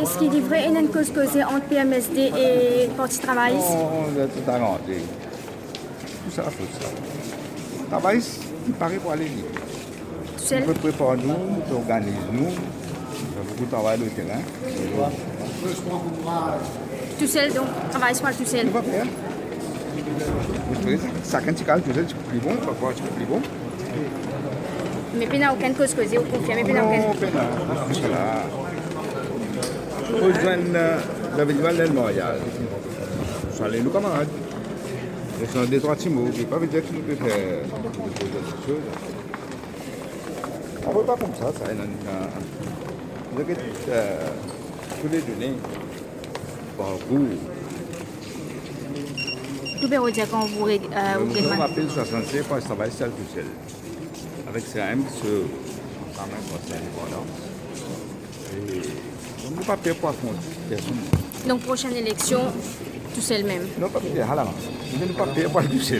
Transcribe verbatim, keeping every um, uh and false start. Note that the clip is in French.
est-ce qu'il est vrai qu'il y a une cause causée entre P M S D et Parti travailliste? On a tout arrangé. Tout ça, faut ça. Travail, il paraît pour aller vite. Tout seul? On prépare nous, on organise nous. On a beaucoup de travail sur le terrain. Tout seul, donc travaille pas tout seul. On va faire. Chacun petit cas, tout seul, tu peux plus bon, tu peux voir, tu peux plus bon. Mais il n'y a aucune cause causée, vous confirmez, il n'y a Non, aucune. on fait là. Tout ça là. Rejoindre l'événement de Montréal. Soit les nos camarades. Ce sont des trois petits mots. Il ne pas dire que nous pouvons faire des choses. On ne peut pas comme ça, ça. Vous avez tous les données par vous. Tout le monde dire quand vous Je me rappelle soixante-cinq quand je travaille seul tout seul. Avec C A M, ce quand même c'est important. Et on ne peut pas payer pour affronter personne. Donc, prochaine élection, tout seul même. Non, pas payer à la main. Je ne peux pas payer pour tout seul.